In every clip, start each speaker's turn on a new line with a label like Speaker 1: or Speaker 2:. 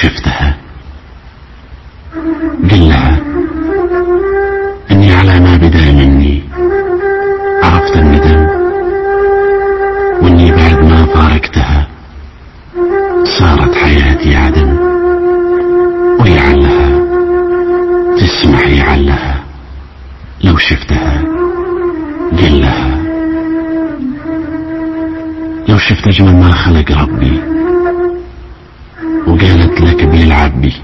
Speaker 1: شفتها قل لها اني على ما بدا مني عرفت الندم، واني بعد ما فارقتها صارت حياتي عدم. ويعلها تسمح يعلها لو شفتها قل لها لو شفت اجمل ما خلق ربي وقالت لك بيلعب بي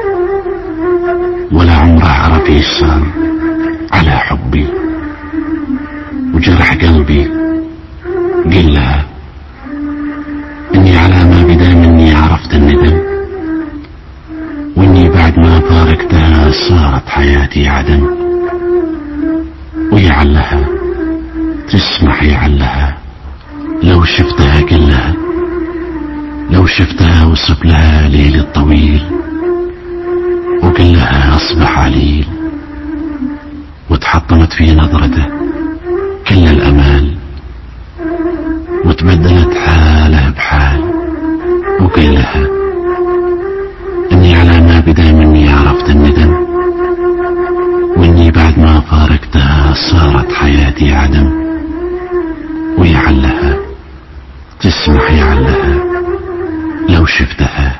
Speaker 1: ولا عمره عرف يسار على حبي وجرح قلبي قل لها اني على ما بدا مني عرفت الندم، واني بعد ما فارقتها صارت حياتي عدم. ويعلها تسمح يعلها لو شفتها قل لها لو شفتها وصف لها ليل الطويل وقل لها اصبح عليل، وتحطمت في نظرته كل الامال وتبدلت حاله بحال. وقل لها اني على ما بدا مني عرفت الندم، واني بعد ما فارقتها صارت حياتي عدم. ويعلها تسمح يعلها لو شفتها